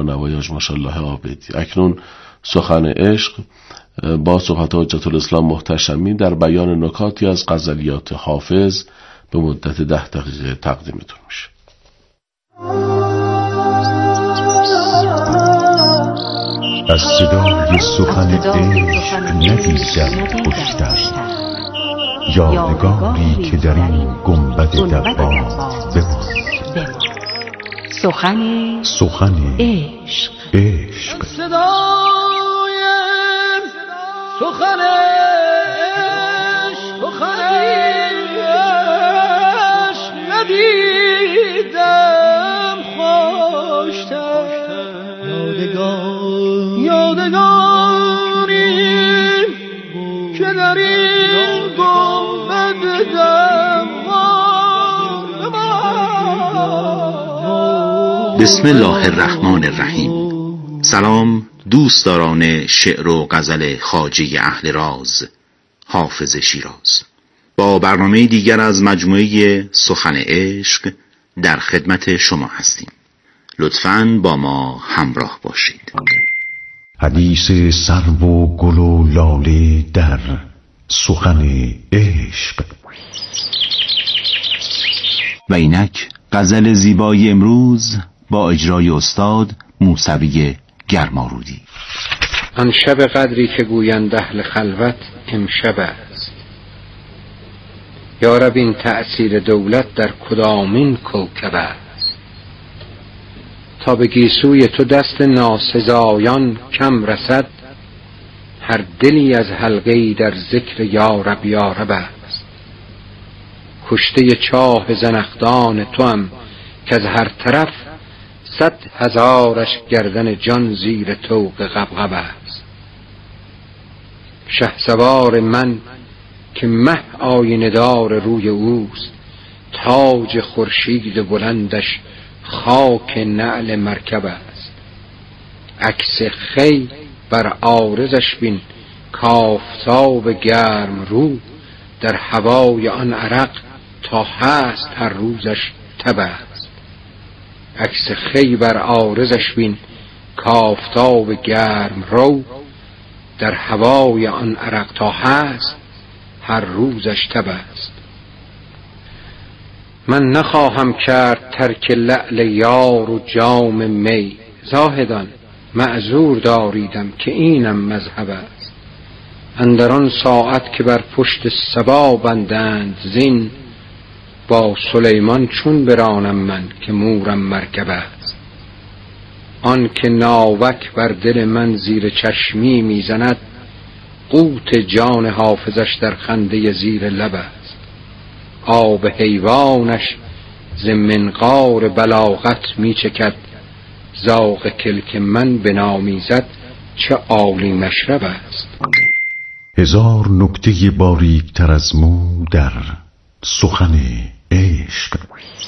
نوایاش ماشاءالله عابدی. اکنون سخن عشق با صحبت حجت الاسلام محتشمی در بیان نکاتی از غزلیات حافظ به مدت 10 دقیقه تقدیمتون میشه. از صدای سخن عشق ندیدم خوشتر، یادگاری که در این گنبد دوام بماند. سخن عشق. صدای سخن عشق ندیدم خوشتر، یادگاری که در این گنبد دوام بماند. بسم الله الرحمن الرحیم. سلام دوستداران شعر و غزل خواجه اهل راز حافظ شیراز. با برنامه دیگر از مجموعه سخن عشق در خدمت شما هستیم. لطفاً با ما همراه باشید. حدیث سرو و گل و لاله در سخن عشق. و اینک غزل زیبای امروز با اجرای استاد موسوی گرمارودی. آن شب قدری که گویند اهل خلوت امشب است. یا رب این تأثیر دولت در کدامین کوکب است؟ تا به گیسوی تو دست ناسزایان کم رسد، هر دلی از حلقه‌ای در ذکر یا رب است. کشته چاه زنخدان تو هم که از هر طرف 100,000 گردن جان زیر طوق غبغب است. شهسوار من که مه آینه دار روی اوست، تاج خورشید بلندش خاک نعل مرکب است. عکس خی بر عارضش بین کافتاب گرم رو، در هوای آن عرق تا هست هر روزش تب است. عکس خی بر عارضش بین کافتاب گرم رو، در هوای آن عرق تا هست هر روزش تب است. من نخواهم کرد ترک لعل یار و جام می، زاهدان معذور داریدم که اینم مذهب است. اندر آن ساعت که بر پشت سبا بندند زین، با سلیمان چون برانم من که مورم مرکب است. آن که ناوک بر دل من زیر چشمی میزند، قوت جان حافظش در خنده زیر لب است. آب حیوانش ز منقار بلاغت میچکد، زاغ کلک من بنامیزد چه عالی مشرب است. 1000 نکته باریک‌تر از مو در سخن عشق.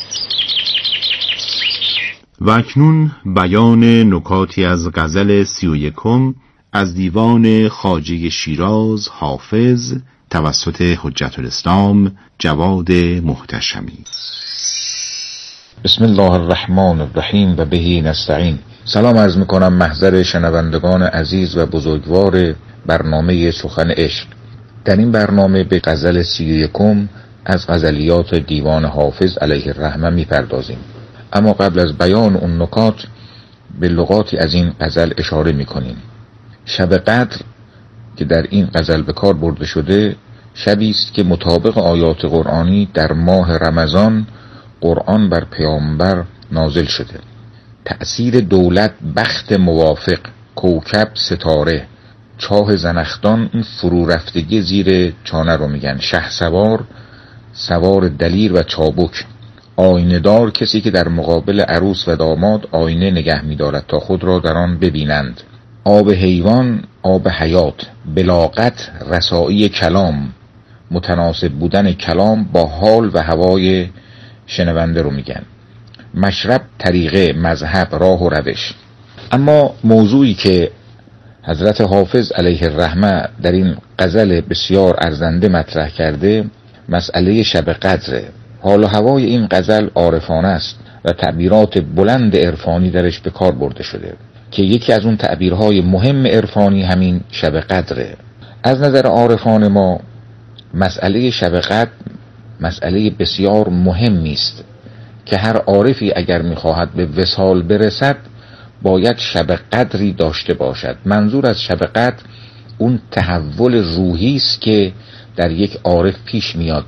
و اکنون بیان نکاتی از غزل 31 از دیوان خواجه شیراز حافظ توسط حجت الاسلام جواد محتشمی. بسم الله الرحمن الرحیم و بهی نستعین. سلام عرض میکنم محضر شنوندگان عزیز و بزرگوار برنامه سخن عشق. در این برنامه به غزل 31 از غزلیات دیوان حافظ علیه الرحمه میپردازیم. اما قبل از بیان اون نکات به لغاتی از این غزل اشاره میکنیم. شب قدر که در این غزل به کار برده شده، شبی است که مطابق آیات قرآنی در ماه رمضان قرآن بر پیامبر نازل شده. تأثیر دولت، بخت موافق، کوکب، ستاره، چاه زنخدان، این فرو رفتگی زیر چانه رو میگن. شهسوار، سوار دلیر و چابک. آینه دار، کسی که در مقابل عروس و داماد آینه نگه می‌دارد تا خود را در آن ببینند. آب حیوان، آب حیات. بلاغت، رسایی کلام، متناسب بودن کلام با حال و هوای شنونده رو میگن. مشرب، طریقه، مذهب، راه و روش. اما موضوعی که حضرت حافظ علیه الرحمه در این غزل بسیار ارزنده مطرح کرده مسئله شب قدره. حال و هوای این غزل عارفانه است و تعبیرات بلند عرفانی درش به کار برده شده که یکی از اون تعبیرهای مهم عرفانی همین شب قدره. از نظر عارفان ما مسئله شب قدر مسئله بسیار مهمی است که هر عارفی اگر می‌خواهد به وصال برسد باید شب قدری داشته باشد. منظور از شب قدر اون تحول روحی است که در یک عارف پیش میاد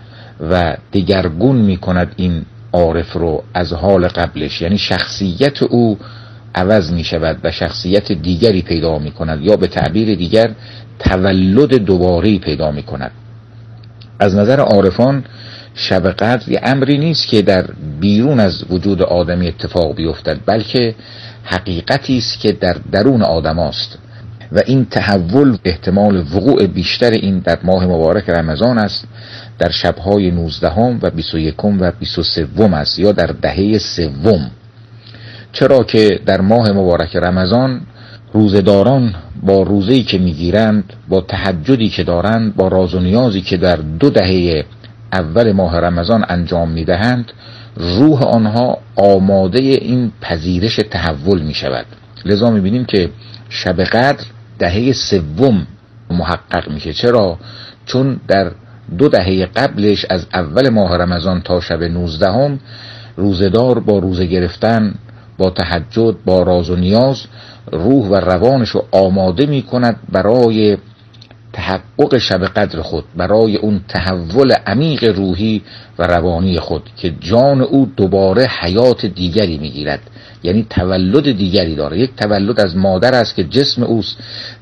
و دگرگون می‌کند این عارف رو از حال قبلش، یعنی شخصیت او عوض می‌شود و شخصیت دیگری پیدا می‌کند، یا به تعبیر دیگر تولد دوباره‌ای پیدا می‌کند. از نظر عارفان شب قدر یه امری نیست که در بیرون از وجود آدمی اتفاق بیفتد، بلکه حقیقتی است که در درون آدم است و این تحول احتمال وقوع بیشتر این در ماه مبارک رمضان است، در شب‌های 19 و 21 و 23 است یا در دهه سوم. چرا که در ماه مبارک رمضان روزداران با روزه‌ای که میگیرند، با تهجدی که دارند، با راز و نیازی که در 2 دهه اول ماه رمضان انجام میدهند، روح آنها آماده این پذیرش تحول می شود. لذا می بینیم که شب قدر دهه سوم محقق میشه. چرا؟ چون در 2 دهه قبلش از اول ماه رمضان تا شب 19 روزدار با روزه گرفتن، با تهجد، با راز و نیاز روح و روانش رو آماده می کند برای تحقق شب قدر خود، برای اون تحول عمیق روحی و روانی خود که جان او دوباره حیات دیگری میگیرد، یعنی تولد دیگری داره. یک تولد از مادر است که جسم اوست،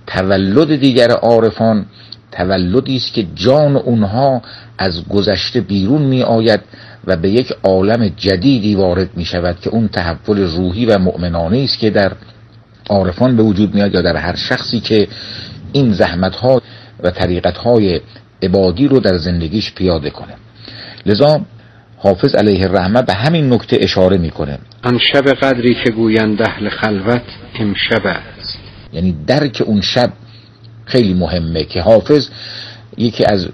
تولد دیگر عارفان تولدی است که جان اونها از گذشته بیرون می آید و به یک عالم جدیدی وارد می شود که اون تحول روحی و مؤمنانه است که در عارفان به وجود میاد یا در هر شخصی که این زحمت‌ها و طریقت‌های عبادی رو در زندگیش پیاده کنه. لذا حافظ علیه الرحمه به همین نکته اشاره میکنه. آن شب قدری که گویند اهل خلوت امشب است. یعنی درک اون شب خیلی مهمه که حافظ یکی از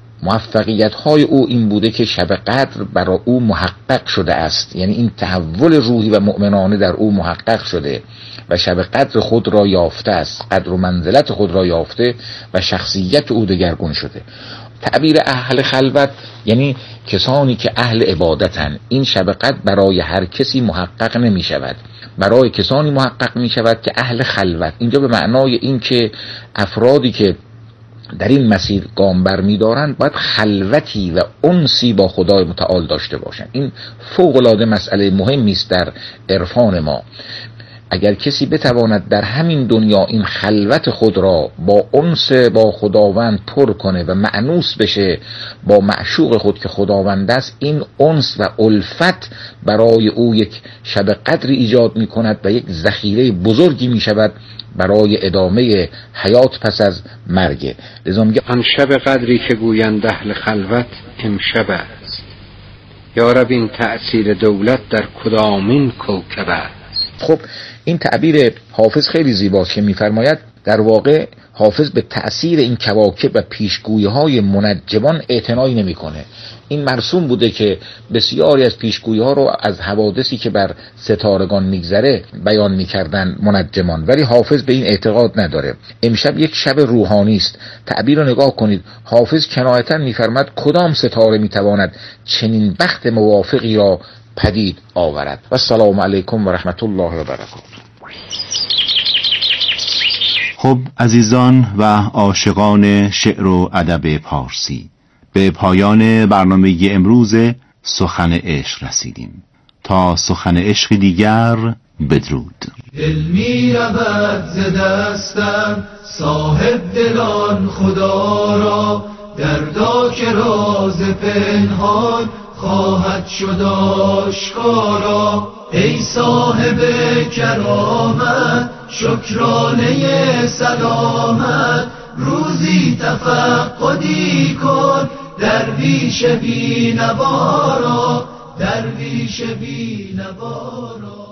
موفقیت‌های او این بوده که شب قدر برای او محقق شده است، یعنی این تحول روحی و مؤمنانه در او محقق شده و شب قدر خود را یافته است، قدر و منزلت خود را یافته و شخصیت او دگرگون شده. تعبیر اهل خلوت یعنی کسانی که اهل عبادتن. این شب قدر برای هر کسی محقق نمی شود، برای کسانی محقق می شود که اهل خلوت، اینجا به معنای این که افرادی که در این مسیر گام برمی دارند باید خلوتی و انسی با خدای متعال داشته باشند. این فوق العاده مسئله مهمی است در عرفان ما. اگر کسی بتواند در همین دنیا این خلوت خود را با انس با خداوند پر کنه و مأنوس بشه با معشوق خود که خداوند است، این انس و الفت برای او یک شب قدری ایجاد می کند و یک ذخیره بزرگی می شود برای ادامه حیات پس از مرگ. لذا میگه آن شب قدری که گویند اهل خلوت امشب است. یا رب این تأثیر دولت در کدامین کوکب است. خب این تعبیر حافظ خیلی زیباست که می‌فرماید در واقع حافظ به تأثیر این کواکب و پیشگویی‌های منجمان اعتنایی نمی‌کنه. این مرسوم بوده که بسیاری از پیشگویی‌ها رو از حوادثی که بر ستارگان میگذره بیان می‌کردن منجمان، ولی حافظ به این اعتقاد نداره. امشب یک شب روحانی است. تعبیر رو نگاه کنید. حافظ کنایتاً می‌فرماید کدام ستاره می‌تواند چنین بخت موافقی را پدید آورد. و السلام علیکم و رحمت الله و برکاته. خب عزیزان و عاشقان شعر و ادب پارسی، به پایان برنامه امروز سخن عشق رسیدیم. تا سخن عشق دیگر، بدرود. دل می رود ز دستم صاحب دلان خدا را، دردا که راز پنهان خواهد شد آشکارا. ای صاحب کرامت شکرانه سلامت، روزی تفقدی کن درویش بی نوارا، درویش بی نوارا.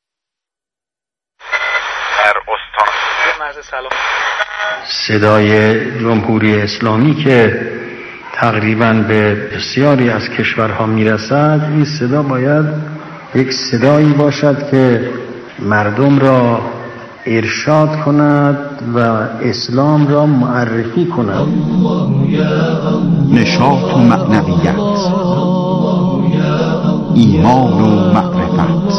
در استان مرز سلام صدای جمهوری اسلامی که تقریباً به بسیاری از کشورها میرسد، این صدا باید یک صدایی باشد که مردم را ارشاد کند و اسلام را معرفی کند. نشاط و معنویت، ایمان و معرفت،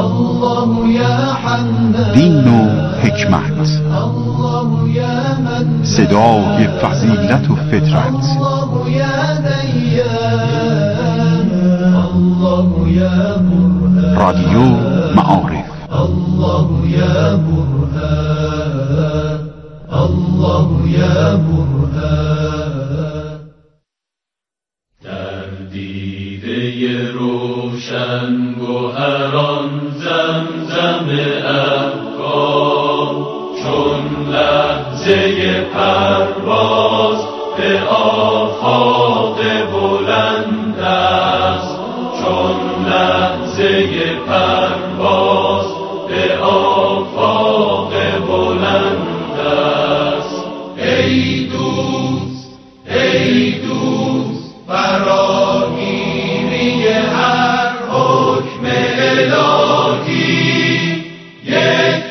دین و حکمت، صدای فضیلت و فطرت، رادیو معارف. الله یا برهان، الله یا برهان. در دیده روشن گوهران زمزم افکار، چون لحظه پرواز به آفاق بلند است، چون لحظه پرواز به آفاق بلند است. ای دوست، ای دوست، فراگیری هر حکم الهی، یک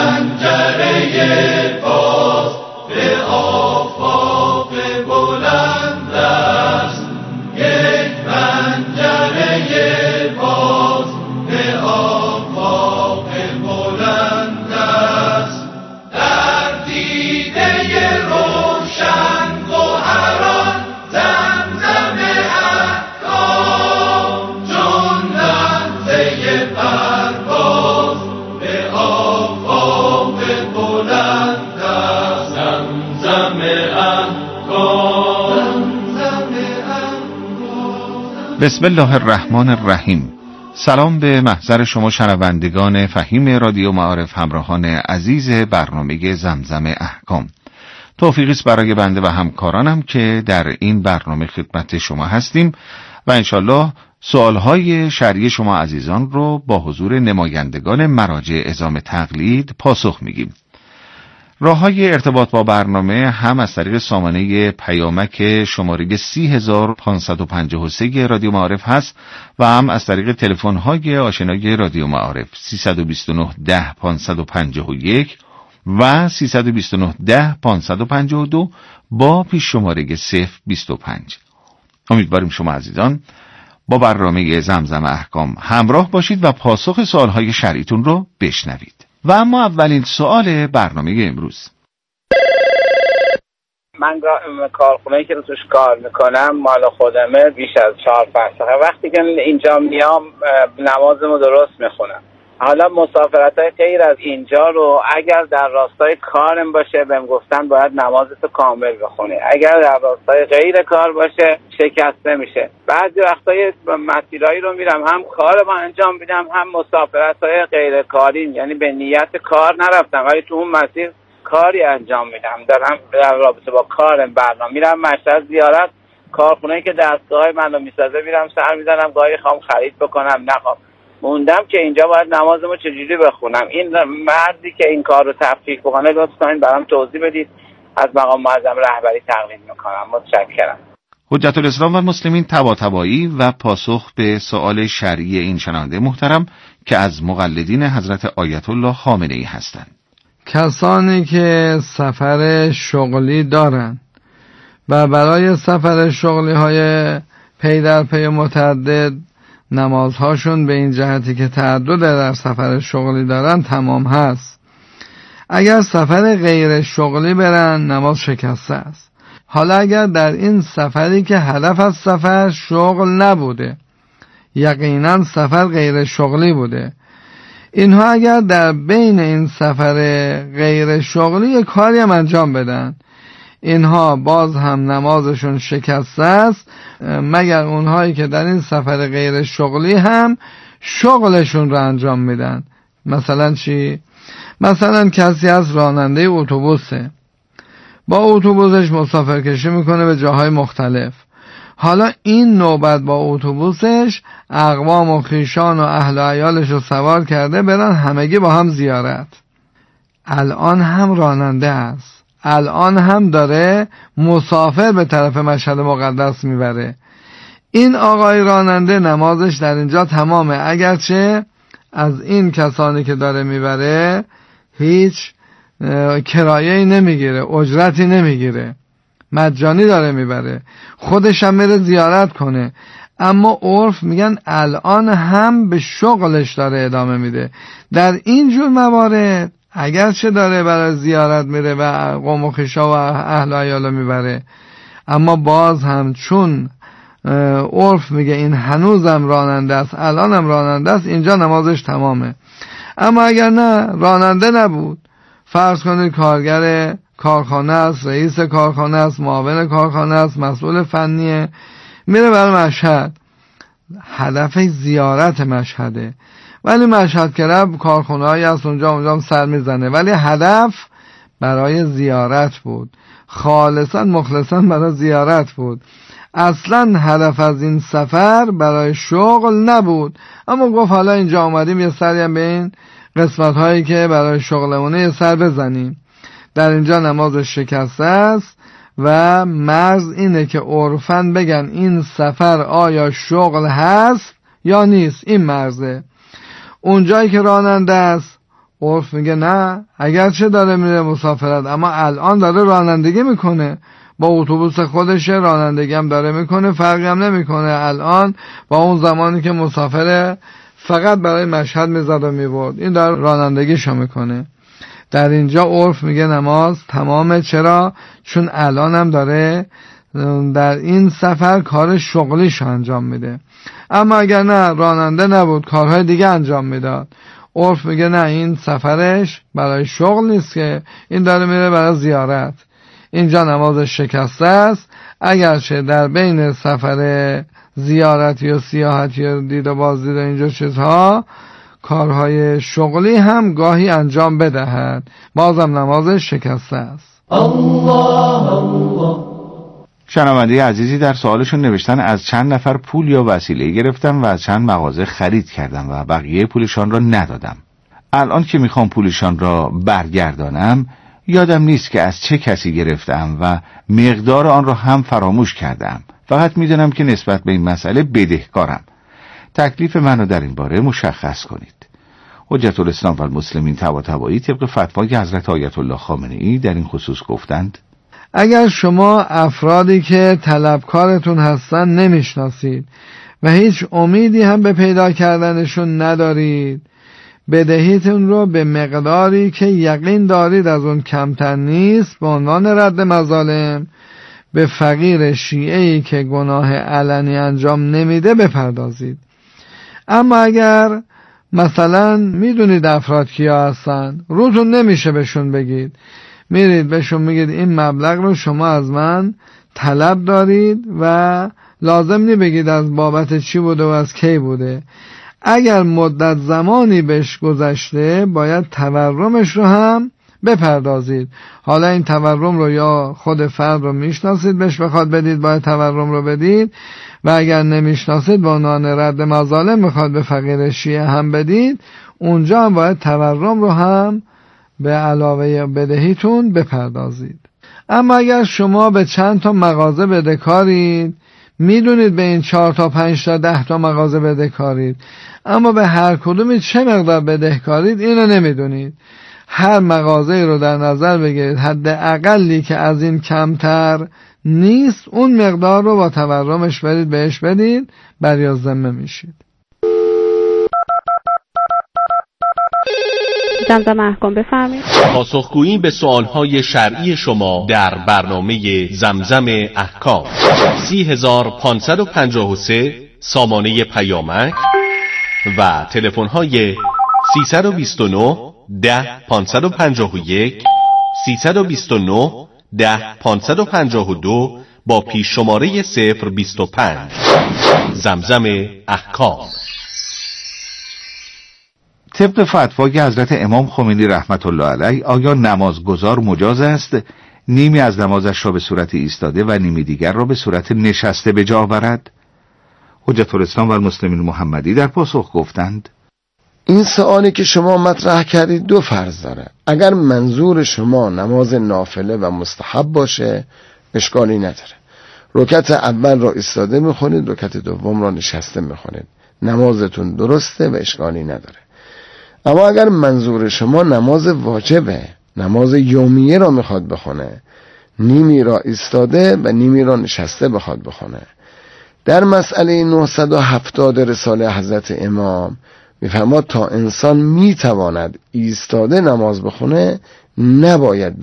پنجره باز به آفاق بلند است، یک پنجره باز به آفاق بلند است. در دیده روشن گوهران زمزم احکام، چون لحظه پرواز به آفاق بلند است. زمزم احکام، زمزم احکام. بسم الله الرحمن الرحیم. سلام به محضر شما شنوندگان فهیم رادیو معارف، همراهان عزیز برنامه زمزم احکام. توفیقی است برای بنده و همکارانم که در این برنامه خدمت شما هستیم و انشالله سوالهای شرعی شما عزیزان رو با حضور نمایندگان مراجع عظام تقلید پاسخ میگیم. راه‌های ارتباط با برنامه هم از طریق سامانه پیامک شماره 30553 رادیو معارف هست و هم از طریق تلفن‌های آشنای رادیو معارف 329 10 551 و 329 10 552 با پیش شماره 025. امیدواریم شما عزیزان با برنامه زمزم احکام همراه باشید و پاسخ سوالهای شرعیتون رو بشنوید. و اما اولین سوال برنامه امروز. من کارخونه‌ای که توش کار میکنم مال خودمه، بیش از 4 فصله وقتی که اینجا میام نمازمو درست میخونم. حالا مسافرت‌های غیر از اینجا رو اگر در راستای کارم باشه بهم گفتن باید نمازتو کامل بخونی، اگر در راستای غیر کار باشه شکسته میشه. بعضی وقتای مسیرایی رو میرم هم کار ما انجام میدم هم مسافرت‌های غیر کاری، یعنی به نیت کار نرفتم ولی تو اون مسیر کاری انجام میدم، دارم در رابطه با کارم برنامه میرم مشهد زیارت، کارخونه‌ای که دستگاه منو میسازه میرم سر میزنم، گاهی خوام خرید بکنم نخوام موندم که اینجا باید نمازمو چجوری بخونم. این مردی که این کار رو تفکیک بکنه لطف کنید برام توضیح بدید. از مقام معظم رهبری تقلید میکنم. متشکرم. حجت الاسلام و المسلمین طباطبایی و پاسخ به سوال شرعی این شنونده محترم که از مقلدین حضرت آیت الله خامنه‌ای هستند. کسانی که سفر شغلی دارند و برای سفر شغلی های پی در پی متعدد نمازهاشون به این جهتی که تعدد در سفر شغلی دارن تمام هست. اگر سفر غیر شغلی برن نماز شکسته است. حالا اگر در این سفری که هدف از سفر شغل نبوده، یقینا سفر غیر شغلی بوده، اینها اگر در بین این سفر غیر شغلی یک کاری هم انجام بدن، اینها باز هم نمازشون شکسته است، مگر اونهایی که در این سفر غیر شغلی هم شغلشون رو انجام میدن. مثلا چی؟ مثلا کسی از راننده اتوبوسه، با اتوبوسش مسافرکشی میکنه به جاهای مختلف. حالا این نوبت با اتوبوسش اقوام و خیشان و اهل و عیالش رو سوار کرده برن همگی با هم زیارت. الان هم راننده است، الان هم داره مسافر به طرف مشهد مقدس میبره. این آقای راننده نمازش در اینجا تمامه، اگرچه از این کسانی که داره میبره هیچ کرایه‌ای نمیگیره، اجرتی نمیگیره، مجانی داره میبره، خودش هم میره زیارت کنه. اما عرف میگن الان هم به شغلش داره ادامه میده. در این جور موارد اگرچه داره برای زیارت میره و قوم و خویشا و اهل و عیالا میبره، اما باز هم چون عرف میگه این هنوزم راننده است، الانم راننده است، اینجا نمازش تمامه. اما اگر نه راننده نبود، فرض کنید کارگر کارخانه است، رئیس کارخانه است، معاون کارخانه است، مسئول فنیه، میره برای مشهد، هدف زیارت مشهده، ولی مشهد که رفت کارخانه هایی از اونجا سر میزنه، ولی هدف برای زیارت بود، خالصا مخلصا برای زیارت بود. اصلا هدف از این سفر برای شغل نبود، اما گفت حالا اینجا آمدیم یه سری هم به این قسمت هایی که برای شغلمونه یه سر بزنیم. در اینجا نمازش شکسته است و مرز اینه که عرفاً بگن این سفر آیا شغل هست یا نیست، این مرزه. اونجایی که راننده است عرف میگه نه، اگرچه داره میره مسافرت اما الان داره رانندگی میکنه، با اتوبوس خودش رانندگی هم داره میکنه، فرقی هم نمیکنه الان با اون زمانی که مسافر فقط برای مشهد میزد و میبرد، این داره رانندگیشو میکنه. در اینجا عرف میگه نماز تمامه. چرا؟ چون الان هم داره در این سفر کار شغلیشو انجام میده. اما اگر نه راننده نبود، کارهای دیگه انجام میداد، عرف میگه نه، این سفرش برای شغل نیست که، این داره میره برای زیارت. اینجا نمازش شکسته است، اگرچه در بین سفر زیارتی و سیاحتی و دید و بازدید و اینجا چیزها کارهای شغلی هم گاهی انجام بدهد، بازم نمازش شکسته است. شنونده عزیزی در سوالشون نوشتن از چند نفر پول یا وسیله گرفتم و از چند مغازه خرید کردم و بقیه پولشان را ندادم. الان که میخوام پولشان را برگردانم یادم نیست که از چه کسی گرفتم و مقدار آن را هم فراموش کردم. فقط میدونم که نسبت به این مسئله بدهکارم. تکلیف منو در این باره مشخص کنید. حجت الاسلام و المسلمین طباطبایی طبق فتوای حضرت آیت الله خامنه‌ای در این خصوص گفتند اگر شما افرادی که طلبکارتون هستن نمیشناسید و هیچ امیدی هم به پیدا کردنشون ندارید، بدهیتون رو به مقداری که یقین دارید از اون کمتر نیست به عنوان رد مظالم به فقیر شیعه‌ای که گناه علنی انجام نمیده بپردازید. اما اگر مثلا میدونید افراد کیا هستن، روتون نمیشه بهشون بگید، میرید بهشون میگید این مبلغ رو شما از من طلب دارید و لازم نی بگید از بابت چی بوده و از کی بوده. اگر مدت زمانی بهش گذشته باید تورمش رو هم بپردازید. حالا این تورم رو یا خود فرد رو میشناسید بهش بخواد بدید باید تورم رو بدید، و اگر نمیشناسید با عنوان رد مظالم میخواد به فقیر شیعه هم بدید، اونجا هم باید تورم رو هم به علاوه بدهیتون بپردازید. اما اگر شما به چند تا مغازه بدهکارید، میدونید به این 4 تا 5 تا 10 تا مغازه بدهکارید، اما به هر کدومی چه مقدار بدهکارید اینو نمیدونید. هر مغازه رو در نظر بگیرید، حد اقلی که از این کمتر نیست اون مقدار رو با تورمش برید بهش بدید، بری ذمه میشید. زمزم احکام بفرمایید. پاسخگویی به سوالهای شرعی شما در برنامه زمزم احکام 30553 سامانه پیامک و تلفن‌های 329 10 551 329 10 552 با پیش شماره 025. زمزم احکام. طبق فتوای حضرت امام خمینی رحمت الله علیه، آیا نمازگزار مجاز است نیمی از نمازش را به صورت ایستاده و نیمی دیگر را به صورت نشسته به جا آورد؟ حجت الاسلام و المسلمین محمدی در پاسخ گفتند این سوالی که شما مطرح کردید 2 فرض داره. اگر منظور شما نماز نافله و مستحب باشه اشکالی نداره، رکعت اول را ایستاده میخونید، رکعت دوم را نشسته میخونید. نمازتون درسته و اشکالی نداره. اما اگر منظور شما نماز واجبه، نماز یومیه را میخواد بخونه، نیمی را ایستاده و نیمی را نشسته بخواد بخونه، در مسئله 970 رساله حضرت امام میفرماد تا انسان میتواند ایستاده نماز بخونه نباید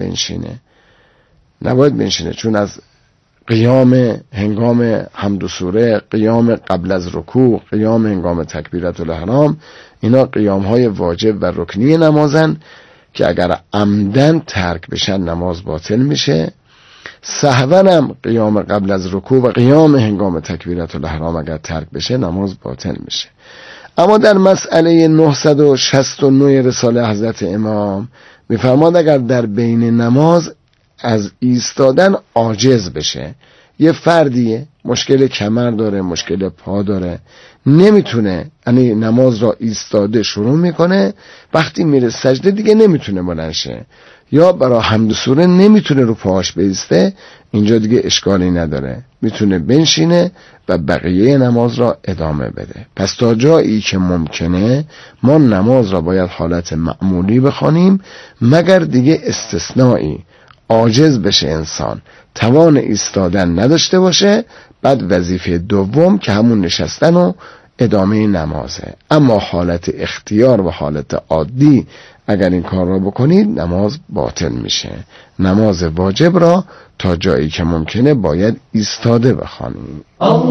بنشینه، چون از قیام هنگام حمد و سوره، قیام قبل از رکوع، قیام هنگام تکبیرت الاحرام، اینا قیام های واجب و رکنی نمازن که اگر عمدن ترک بشن نماز باطل میشه. سهون هم قیام قبل از رکوع و قیام هنگام تکبیرت الاحرام اگر ترک بشه نماز باطل میشه. اما در مسئله 969 رساله حضرت امام میفرماد اگر در بین نماز از ایستادن عاجز بشه، یه فردیه مشکل کمر داره، مشکل پا داره، نمیتونه، یعنی نماز را ایستاده شروع میکنه، وقتی میره سجده دیگه نمیتونه بلند شه، یا برای حمد و سوره نمیتونه رو پاهاش بیسته، اینجا دیگه اشکالی نداره، میتونه بنشینه و بقیه نماز را ادامه بده. پس تا جایی که ممکنه ما نماز را باید حالت معمولی بخوانیم، مگر دیگه استثنایی عاجز بشه انسان، توان ایستادن نداشته باشه، بعد وظیفه دوم که همون نشستن و ادامه نمازه. اما حالت اختیار و حالت عادی اگر این کار را بکنید نماز باطل میشه. نماز واجب را تا جایی که ممکنه باید ایستاده بخوانید.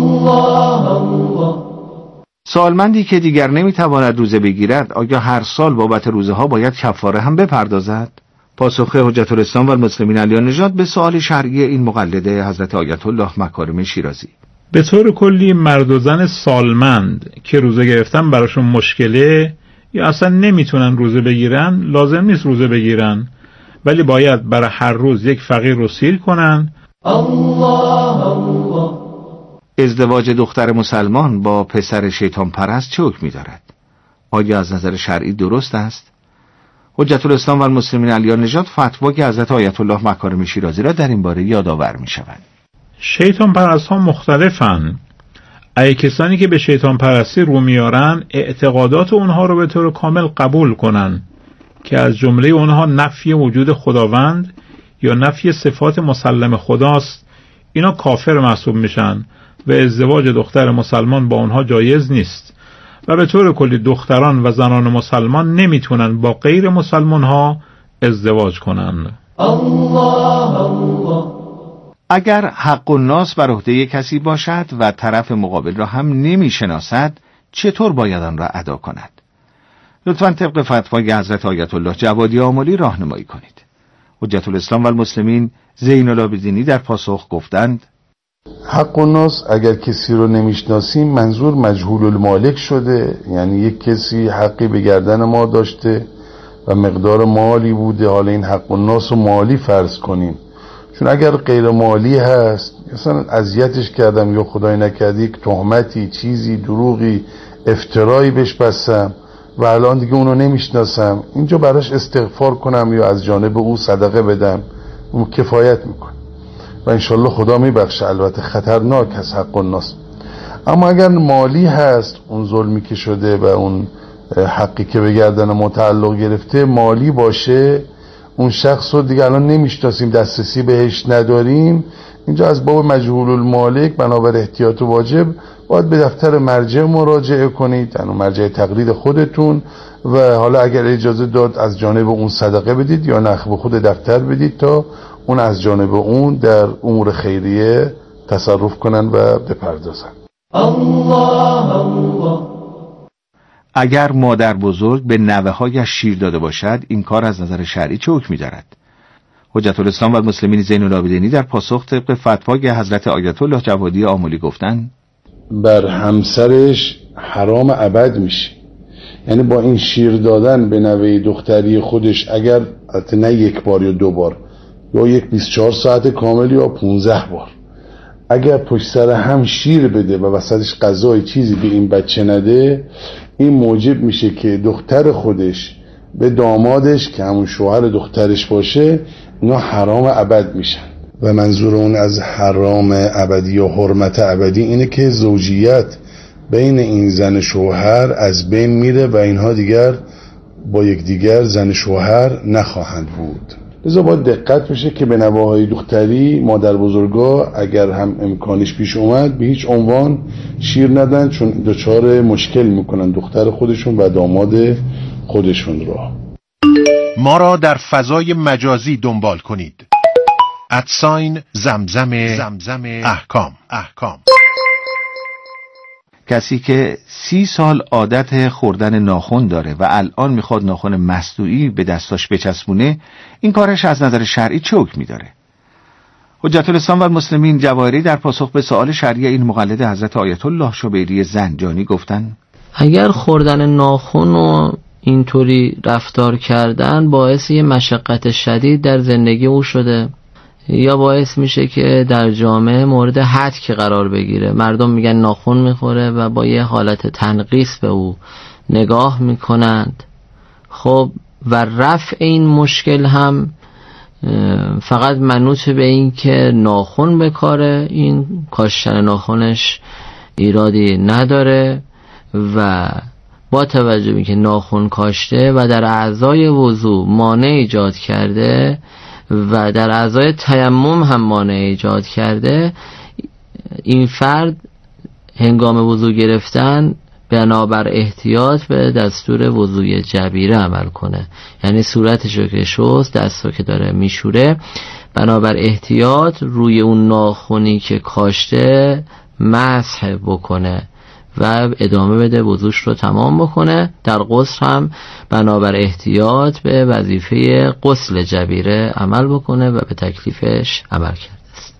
سالمندی که دیگر نمیتواند روزه بگیرد، آیا هر سال بابت روزه ها باید کفاره هم بپردازد؟ پاسخ حجت الاسلام و المسلمین علی نژاد به سوال شرعی این مقلده حضرت آیت الله مکارم شیرازی. به طور کلی مرد و زن سالمند که روزه گرفتن براشون مشکله یا اصلا نمیتونن روزه بگیرن، لازم نیست روزه بگیرن، ولی باید برای هر روز یک فقیر رو سیر کنن. ازدواج دختر مسلمان با پسر شیطان پرست چه حکمی دارد؟ آیا از نظر شرعی درست است؟ حجت الاسلام و المسلمین علی نژاد فتوای حضرت آیت الله مکارم شیرازی را در این باره یادآور می‌شوند. شیطان پرست ها مختلفن. ای کسانی که به شیطان پرستی رو میارن اعتقادات اونها رو به طور کامل قبول کنن که از جمله اونها نفی وجود خداوند یا نفی صفات مسلم خداست، اینا کافر محسوب میشن و ازدواج دختر مسلمان با اونها جایز نیست و به طور کلی دختران و زنان مسلمان نمیتونن با غیر مسلمان ها ازدواج کنن. اگر حق الناس بر عهده کسی باشد و طرف مقابل را هم نمیشناسد، چطور باید آن را ادا کند؟ لطفاً طبق فتوای حضرت آیت الله جوادی آملی راهنمایی کنید. حجت الاسلام و المسلمین زین العابدینی در پاسخ گفتند: حق الناس اگر کسی رو نمیشناسیم منظور مجهول المالک شده، یعنی یک کسی حقی به گردن ما داشته و مقدار مالی بوده، حالا این حق الناس رو مالی فرض کنیم، چون اگر غیر مالی هست مثلا اذیتش کردم یا خدای نکرده یک تهمتی، چیزی، دروغی، افترایی بهش بستم و الان دیگه اونو نمیشناسم، اینجا براش استغفار کنم یا از جانب او صدقه بدم، اون کفایت میکنه و انشالله خدا میبخشه. البته خطرناک هست حق الناس. اما اگر مالی هست، اون ظلمی که شده و اون حقی که به گردن متعلق گرفته مالی باشه، اون شخص رو دیگه الان نمیشناسیم، دسترسی بهش نداریم، اینجا از باب مجهول المالک بنابر احتیاط واجب باید به دفتر مرجع مراجعه کنید، یعنی مرجع تقلید خودتون، و حالا اگر اجازه داد از جانب اون صدقه بدید یا نخ به خود دفتر بدید تا اون از جانب اون در امور خیریه تصرف کنن و بپردازن. اگر مادر بزرگ به نوه‌هایش شیر داده باشد، این کار از نظر شرعی چه حکمی دارد؟ حجت الاسلام و المسلمین زین العابدینی در پاسخ طبق فتوای حضرت آیت الله جوادی آملی گفتند: بر همسرش حرام ابد میشه، یعنی با این شیر دادن به نوه دختری خودش، اگر نه یک بار یا دو بار یا یک 24 ساعت کامل یا 15 بار، اگر پشت سر هم شیر بده و وسطش غذای چیزی به این بچه نده، این موجب میشه که دختر خودش به دامادش که همون شوهر دخترش باشه اینا حرام ابد میشن و منظور اون از حرام ابدی یا حرمت ابدی اینه که زوجیت بین این زن شوهر از بین میره و اینها دیگر با یکدیگر زن شوهر نخواهند بود. لذا باید دقت بشه که به نواهای دختری مادر بزرگا اگر هم امکانش پیش اومد به هیچ عنوان شیر ندن، چون دچار مشکل میکنن دختر خودشون و داماد خودشون را. ما را در فضای مجازی دنبال کنید. @زمزم احکام. کسی که 30 سال عادت خوردن ناخن داره و الان میخواد ناخن مصنوعی به دستاش بچسبونه، این کارش از نظر شرعی چه حکمی داره؟ حجت الاسلام و المسلمین جواهری در پاسخ به سوال شرعی این مقلد حضرت آیت الله شبیری زنجانی گفتن اگر خوردن ناخن و اینطوری رفتار کردن باعث یه مشقت شدید در زندگی او شده یا باعث میشه که در جامعه مورد حدک قرار بگیره، مردم میگن ناخن میخوره و با یه حالت تنقیص به او نگاه میکنند، خب و رفع این مشکل هم فقط منوط به این که ناخن بکاره، این کاشتن ناخنش ایرادی نداره و با توجه به که ناخن کاشته و در اعضای وضو مانع ایجاد کرده و در اعضای تیمم هم مانع ایجاد کرده، این فرد هنگام وضو گرفتن بنابر احتیاط به دستور وضوی جبیره عمل کنه، یعنی صورتشو که شست، دستو که داره میشوره، بنابر احتیاط روی اون ناخنی که کاشته مسح بکنه و ادامه بده وضوش رو تمام بکنه. در غسل هم بنابر احتیاط به وظیفه غسل جبیره عمل بکنه و به تکلیفش عمل کرده است.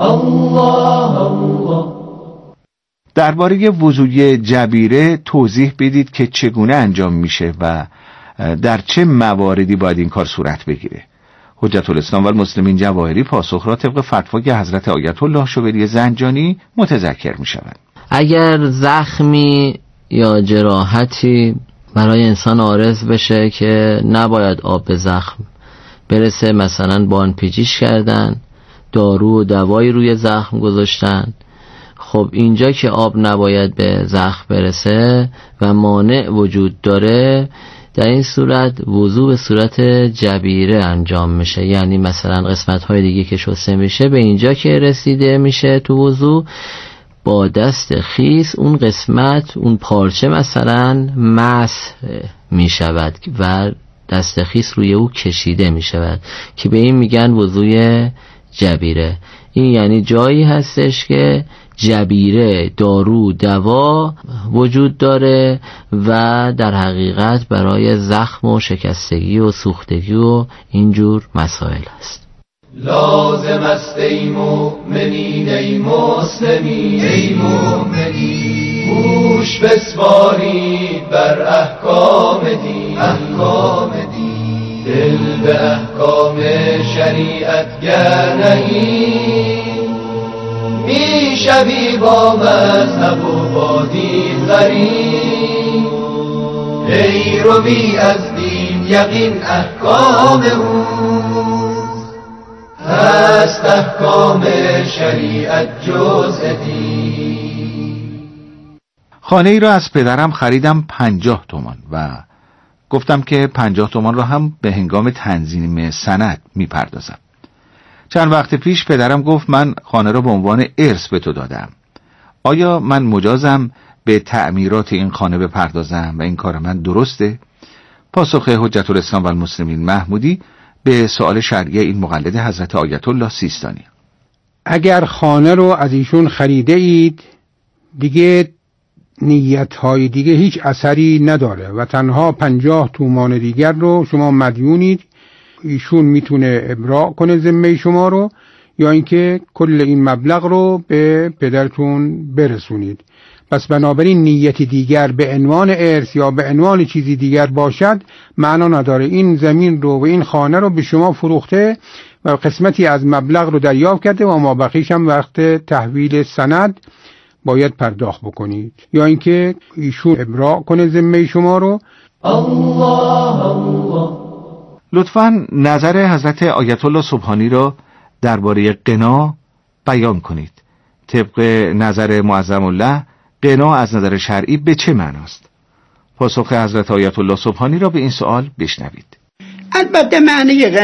درباره وضوی جبیره توضیح بدید که چگونه انجام میشه و در چه مواردی باید این کار صورت بگیره. حجت الاسلام و المسلمین جواهری پاسخ را طبق فتوای حضرت آیت الله شبیری زنجانی متذکر میشود. اگر زخمی یا جراحتی برای انسان عارض بشه که نباید آب به زخم برسه، مثلا بانپیچیش کردن، دارو و دوایی روی زخم گذاشتن، خب اینجا که آب نباید به زخم برسه و مانع وجود داره، در این صورت وضو به صورت جبیره انجام میشه، یعنی مثلا قسمت های دیگه که شسته میشه به اینجا که رسیده میشه تو وضو، با دست خیس اون قسمت، اون پارچه مثلا مسح می شود و دست خیس روی او کشیده می شود که به این میگن وضوی جبیره. این یعنی جایی هستش که جبیره، دارو، دوا وجود داره و در حقیقت برای زخم و شکستگی و سوختگی و اینجور مسائل است. لازم است ای مؤمنین ای مسلمین ای مؤمنین، گوش بسپارید بر احکام دین، دل به احکام شریعت گر نهید، میشوی با مذهب و با دین غریب، ای روی از دین یقین احکام او هست، احکام شریعت جزء دین. خانه ای را از پدرم خریدم 50 تومان و گفتم که 50 تومان را هم به هنگام تنظیم سند میپردازم. چند وقت پیش پدرم گفت من خانه را به عنوان ارث به تو دادم، آیا من مجازم به تعمیرات این خانه بپردازم و این کار من درسته؟ پاسخ حجت الاسلام و المسلمین محمودی به سوال شرعی این مقلد حضرت آیت الله سیستانی: اگر خانه رو از ایشون خریده اید دیگه نیت‌های دیگه هیچ اثری نداره و تنها 50 تومان دیگر رو شما مدیونید، ایشون میتونه ابراء کنه ذمه شما رو یا اینکه کل این مبلغ رو به پدرتون برسونید. پس بنابراین نیت دیگر به عنوان ارث یا به عنوان چیزی دیگر باشد معنا نداره. این زمین رو و این خانه رو به شما فروخته و قسمتی از مبلغ رو دریافت کرده و مابقیش هم وقت تحویل سند باید پرداخت بکنید یا اینکه ایشون ابراء کنه ذمه شما رو. لطفاً نظر حضرت آیت الله سبحانی را درباره غنا بیان کنید. طبق نظر معظم الله غنا از نظر شرعی به چه معناست؟ پاسخ حضرت آیت الله سبحانی را به این سوال بشنوید. البته معنی غنا